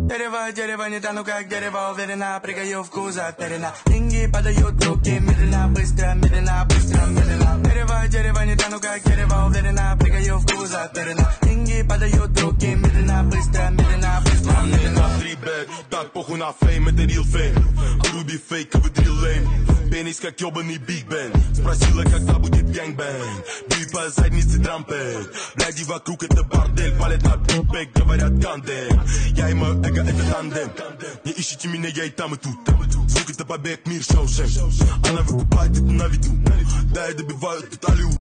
Дерево, не тону как дерево, уверенно, прыгаю в кузов, перена. Деньги подают руки, медленно, быстро, медленно, быстро, медленно. Дерево, не тону как дерево, уверенно, прыгаю в кузов, перена. Деньги подают руки, медленно, быстро, медленно, быстро, медленно. Так похуй на фейм, это real фейм. Руби фейк, вы drill lame. Пенис как ебаный Биг Бен. Спросила, когда будет гэнгбэнг. Бей по заднице трампет. Бляди вокруг это бордель. Палят на бигбэк, говорят гандем. Я и мое эго это тандем. Не ищите меня, я и там и тут. Звук это побег, мир шоушен. Она выкупает это на виду. Да, я добиваю тут алю.